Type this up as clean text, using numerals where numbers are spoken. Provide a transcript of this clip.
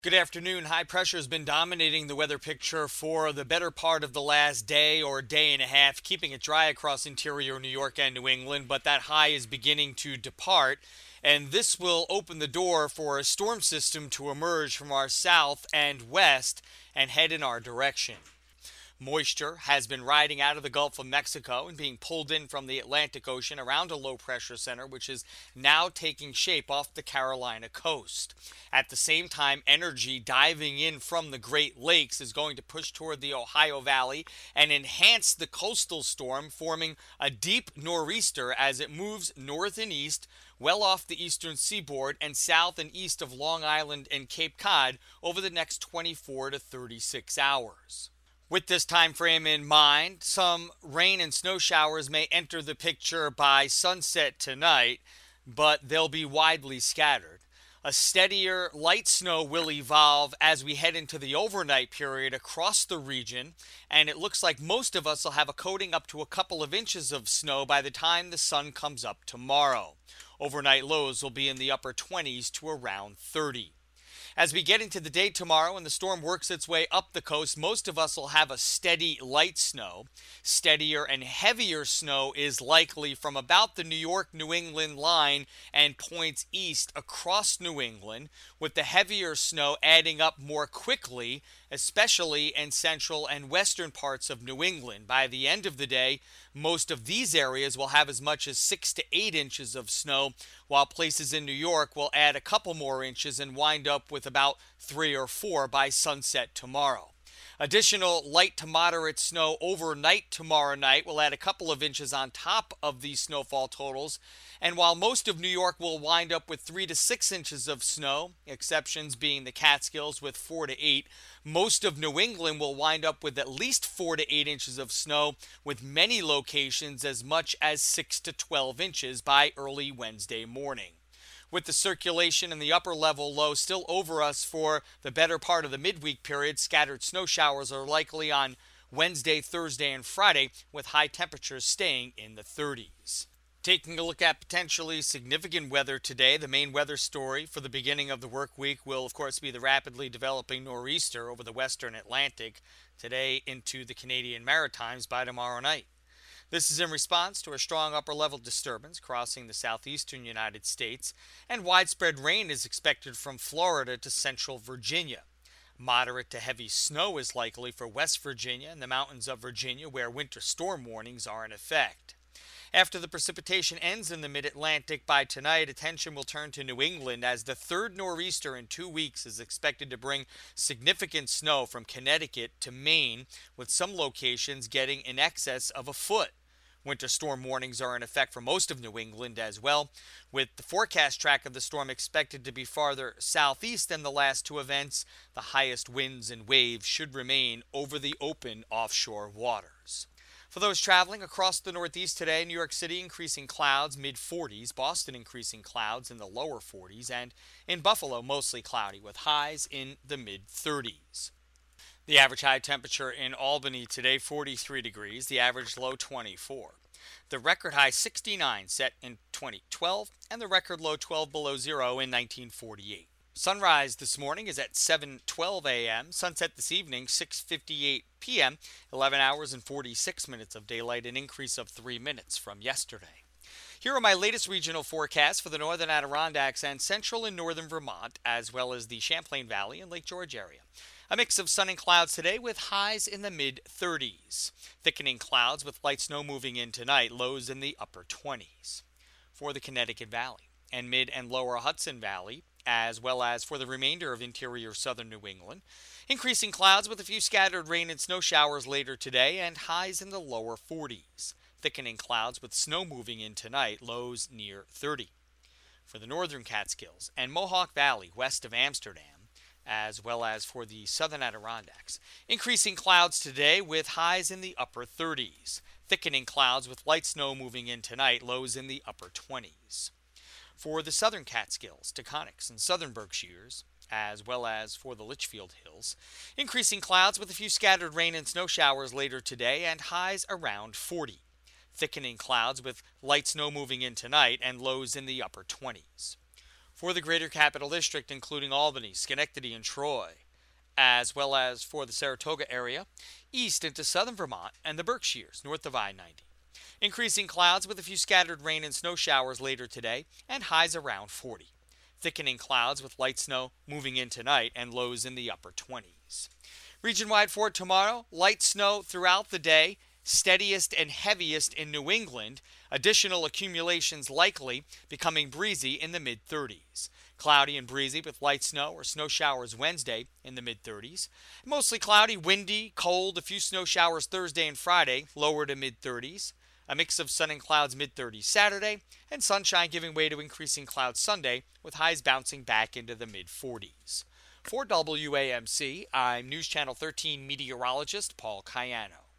Good afternoon. High pressure has been dominating the weather picture for the better part of the last day or day and a half, keeping it dry across interior New York and New England, but that high is beginning to depart. And this will open the door for a storm system to emerge from our south and west and head in our direction. Moisture has been riding out of the Gulf of Mexico and being pulled in from the Atlantic Ocean around a low pressure center, which is now taking shape off the Carolina coast. At the same time, energy diving in from the Great Lakes is going to push toward the Ohio Valley and enhance the coastal storm, forming a deep nor'easter as it moves north and east well off the eastern seaboard and south and east of Long Island and Cape Cod over the next 24 to 36 hours. With this time frame in mind, some rain and snow showers may enter the picture by sunset tonight, but they'll be widely scattered. A steadier light snow will evolve as we head into the overnight period across the region, and it looks like most of us will have a coating up to a couple of inches of snow by the time the sun comes up tomorrow. Overnight lows will be in the upper 20s to around 30. As we get into the day tomorrow and the storm works its way up the coast, most of us will have a steady light snow. Steadier and heavier snow is likely from about the New York-New England line and points east across New England, with the heavier snow adding up more quickly, especially in central and western parts of New England. By the end of the day, most of these areas will have as much as 6 to 8 inches of snow, while places in New York will add a couple more inches and wind up with about 3 or 4 by sunset tomorrow. Additional light to moderate snow overnight tomorrow night will add a couple of inches on top of these snowfall totals. And while most of New York will wind up with 3 to 6 inches of snow, exceptions being the Catskills with 4 to 8, most of New England will wind up with at least 4 to 8 inches of snow, with many locations as much as 6 to 12 inches by early Wednesday morning. With the circulation and the upper level low still over us for the better part of the midweek period, scattered snow showers are likely on Wednesday, Thursday, and Friday, with high temperatures staying in the 30s. Taking a look at potentially significant weather today, the main weather story for the beginning of the work week will, of course, be the rapidly developing nor'easter over the western Atlantic today into the Canadian Maritimes by tomorrow night. This is in response to a strong upper-level disturbance crossing the southeastern United States, and widespread rain is expected from Florida to central Virginia. Moderate to heavy snow is likely for West Virginia and the mountains of Virginia, where winter storm warnings are in effect. After the precipitation ends in the mid-Atlantic by tonight, attention will turn to New England as the third nor'easter in 2 weeks is expected to bring significant snow from Connecticut to Maine, with some locations getting in excess of a foot. Winter storm warnings are in effect for most of New England as well, with the forecast track of the storm expected to be farther southeast than the last two events. The highest winds and waves should remain over the open offshore waters. For those traveling across the Northeast today, New York City increasing clouds mid-40s, Boston increasing clouds in the lower 40s, and in Buffalo mostly cloudy with highs in the mid-30s. The average high temperature in Albany today, 43 degrees. The average low, 24. The record high, 69, set in 2012, and the record low, 12 below zero in 1948. Sunrise this morning is at 7:12 a.m. Sunset this evening, 6:58 p.m. 11 hours and 46 minutes of daylight, an increase of 3 minutes from yesterday. Here are my latest regional forecasts for the northern Adirondacks and central and northern Vermont, as well as the Champlain Valley and Lake George area. A mix of sun and clouds today with highs in the mid-30s. Thickening clouds with light snow moving in tonight, lows in the upper 20s. For the Connecticut Valley and mid and lower Hudson Valley, as well as for the remainder of interior southern New England, increasing clouds with a few scattered rain and snow showers later today and highs in the lower 40s. Thickening clouds with snow moving in tonight, lows near 30. For the northern Catskills and Mohawk Valley west of Amsterdam, as well as for the southern Adirondacks, increasing clouds today with highs in the upper 30s. Thickening clouds with light snow moving in tonight, lows in the upper 20s. For the southern Catskills, Taconics, and southern Berkshires, as well as for the Litchfield Hills, increasing clouds with a few scattered rain and snow showers later today and highs around 40. Thickening clouds with light snow moving in tonight and lows in the upper 20s. For the Greater Capital District, including Albany, Schenectady, and Troy, as well as for the Saratoga area, east into southern Vermont and the Berkshires, north of I-90. Increasing clouds with a few scattered rain and snow showers later today, and highs around 40. Thickening clouds with light snow moving in tonight and lows in the upper 20s. Region-wide for tomorrow, light snow throughout the day, steadiest and heaviest in New England. Additional accumulations likely, becoming breezy in the mid-30s. Cloudy and breezy with light snow or snow showers Wednesday in the mid-30s. Mostly cloudy, windy, cold, a few snow showers Thursday and Friday, lower to mid-30s. A mix of sun and clouds mid-30s Saturday, and sunshine giving way to increasing clouds Sunday, with highs bouncing back into the mid-40s. For WAMC, I'm News Channel 13 meteorologist Paul Cayano.